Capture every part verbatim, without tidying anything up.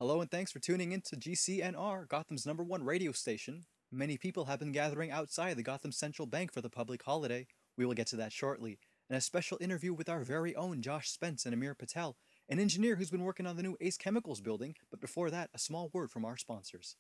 Hello and thanks for tuning in to G C N R, Gotham's number one radio station. Many people have been gathering outside the Gotham Central Bank for the public holiday. We will get to that shortly. And a special interview with our very own Josh Spence and Amir Patel, an engineer who's been working on the new Ace Chemicals building. But before that, a small word from our sponsors.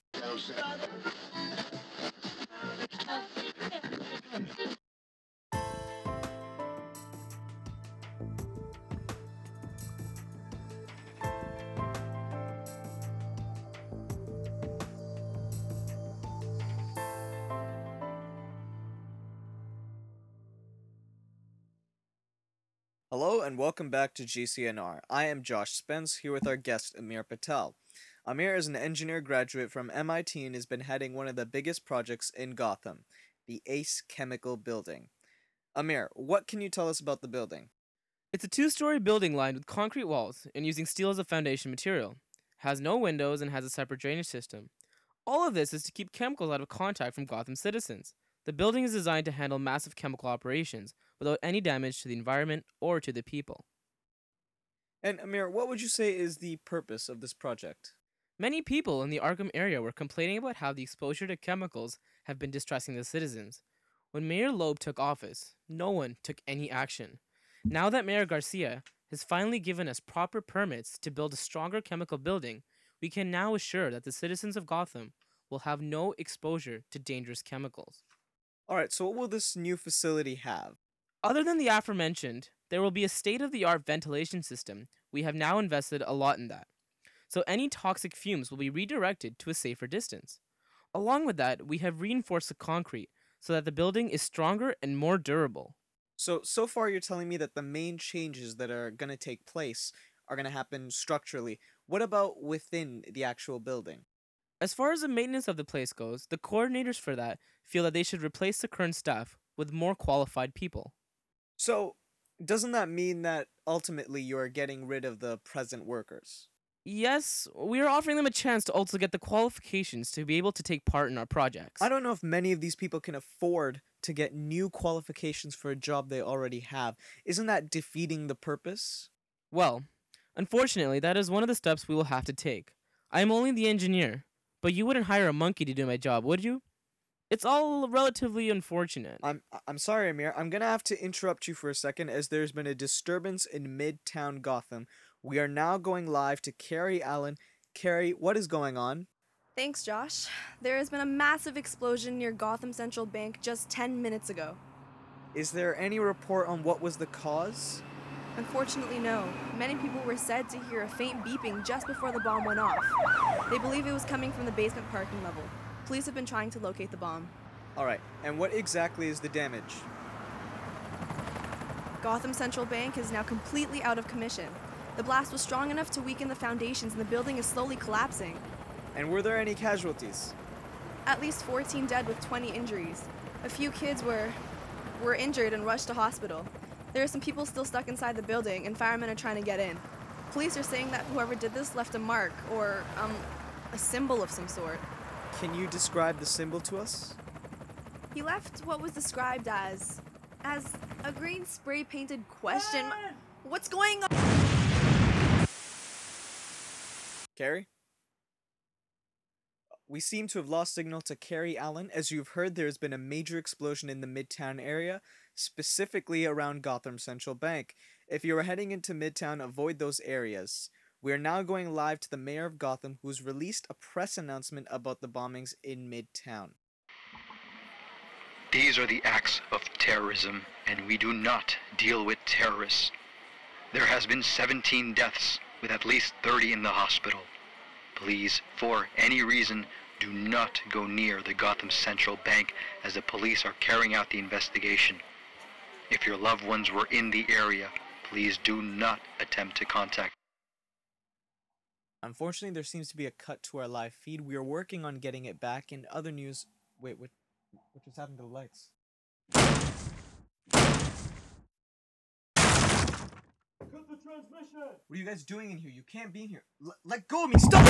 Hello and welcome back to G C N R. I am Josh Spence, here with our guest Amir Patel. Amir is an engineer graduate from M I T and has been heading one of the biggest projects in Gotham, the Ace Chemical Building. Amir, what can you tell us about the building? It's a two-story building lined with concrete walls and using steel as a foundation material. Has no windows and has a separate drainage system. All of this is to keep chemicals out of contact from Gotham citizens. The building is designed to handle massive chemical operations without any damage to the environment or to the people. And Amir, what would you say is the purpose of this project? Many people in the Arkham area were complaining about how the exposure to chemicals have been distressing the citizens. When Mayor Loeb took office, no one took any action. Now that Mayor Garcia has finally given us proper permits to build a stronger chemical building, we can now assure that the citizens of Gotham will have no exposure to dangerous chemicals. Alright, so what will this new facility have? Other than the aforementioned, there will be a state-of-the-art ventilation system. We have now invested a lot in that. So any toxic fumes will be redirected to a safer distance. Along with that, we have reinforced the concrete so that the building is stronger and more durable. So, so far you're telling me that the main changes that are going to take place are going to happen structurally. What about within the actual building? As far as the maintenance of the place goes, the coordinators for that feel that they should replace the current staff with more qualified people. So, doesn't that mean that ultimately you are getting rid of the present workers? Yes, we are offering them a chance to also get the qualifications to be able to take part in our projects. I don't know if many of these people can afford to get new qualifications for a job they already have. Isn't that defeating the purpose? Well, unfortunately, that is one of the steps we will have to take. I am only the engineer, but you wouldn't hire a monkey to do my job, would you? It's all relatively unfortunate. I'm I'm sorry, Amir. I'm gonna have to interrupt you for a second as there's been a disturbance in Midtown Gotham. We are now going live to Carrie Allen. Carrie, what is going on? Thanks, Josh. There has been a massive explosion near Gotham Central Bank just ten minutes ago. Is there any report on what was the cause? Unfortunately, no. Many people were said to hear a faint beeping just before the bomb went off. They believe it was coming from the basement parking level. Police have been trying to locate the bomb. Alright, and what exactly is the damage? Gotham Central Bank is now completely out of commission. The blast was strong enough to weaken the foundations and the building is slowly collapsing. And were there any casualties? At least fourteen dead with twenty injuries. A few kids were were injured and rushed to hospital. There are some people still stuck inside the building and firemen are trying to get in. Police are saying that whoever did this left a mark or um a symbol of some sort. Can you describe the symbol to us? He left what was described as as a green spray painted question. What's going on? Carrie? We seem to have lost signal to Carrie Allen. As you've heard, there has been a major explosion in the Midtown area, specifically around Gotham Central Bank. If you are heading into Midtown, avoid those areas. We are now going live to the mayor of Gotham, who's released a press announcement about the bombings in Midtown. These are the acts of terrorism, and we do not deal with terrorists. There has been seventeen deaths, with at least thirty in the hospital. Please, for any reason, do not go near the Gotham Central Bank as the police are carrying out the investigation. If your loved ones were in the area, please do not attempt to contact. Unfortunately, there seems to be a cut to our live feed. We are working on getting it back. In other news, wait, what, what just happened to the lights? Cut the transmission! What are you guys doing in here? You can't be in here. L- let go of me! Stop!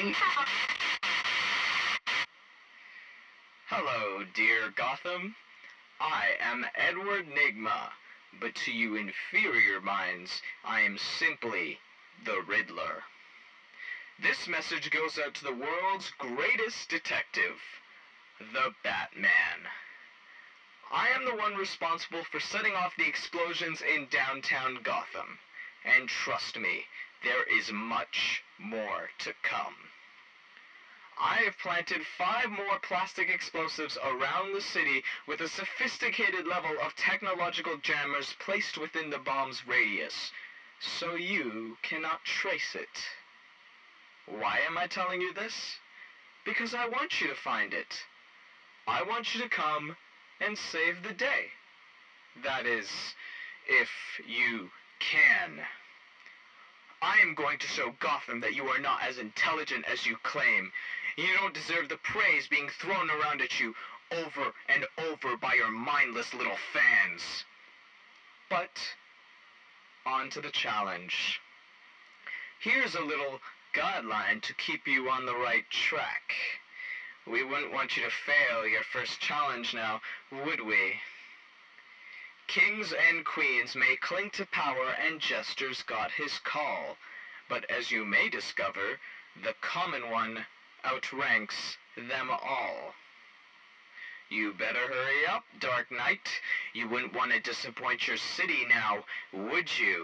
Hello, dear Gotham. I am Edward Nigma, but to you inferior minds, I am simply the Riddler. This message goes out to the world's greatest detective, the Batman. I am the one responsible for setting off the explosions in downtown Gotham. And trust me, there is much more to come. I have planted five more plastic explosives around the city with a sophisticated level of technological jammers placed within the bomb's radius, so you cannot trace it. Why am I telling you this? Because I want you to find it. I want you to come and save the day. That is, if you can. I am going to show Gotham that you are not as intelligent as you claim. You don't deserve the praise being thrown around at you over and over by your mindless little fans. But, on to the challenge. Here's a little guideline to keep you on the right track. We wouldn't want you to fail your first challenge now, would we? Kings and queens may cling to power and jesters got his call, but as you may discover, the common one outranks them all. You better hurry up, Dark Knight. You wouldn't want to disappoint your city now, would you?